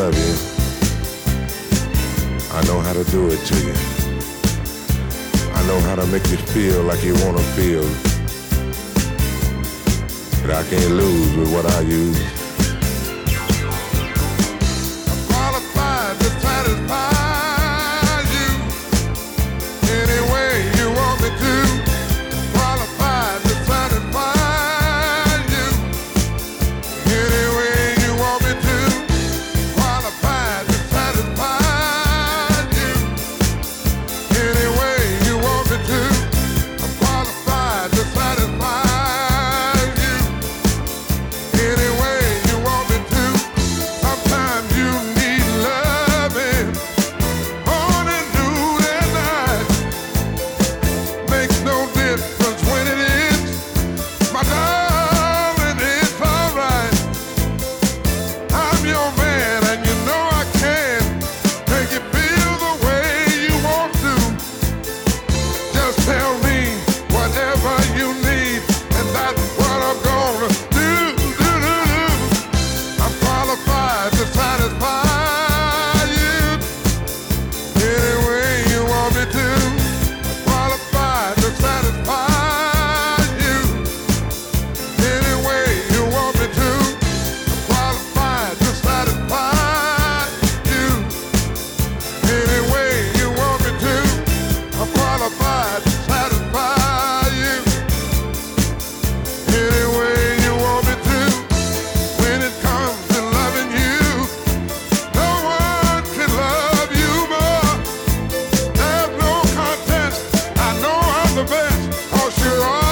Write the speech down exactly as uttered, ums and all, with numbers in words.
love you. I know how to do it to you. I know how to make you feel like you want to feel. But I can't lose with what I use. I'm qualified to satisfy you any way you want me to. Qualified to satisfy you any way you want me to. Qualified to satisfy you any way you want me to. I'm qualified to satisfy you any way you want me to. Sometimes you need loving morning, noon, and night. Makes no difference when it is, my darling, it's alright. I'm your man and you know I can make you feel the way you want to. Just tell me whatever you need and that's what I'm gonna do, do, do, do. I'm qualified to satisfy you any way you want me to. I'm qualified to satisfy you any way you want me to. I'm qualified to satisfy you any way you want me to. I'm qualified to satisfy you any way you want me to. When it comes to loving you, no one can love you more. There's no contest. I know I'm the best, 'cause you're all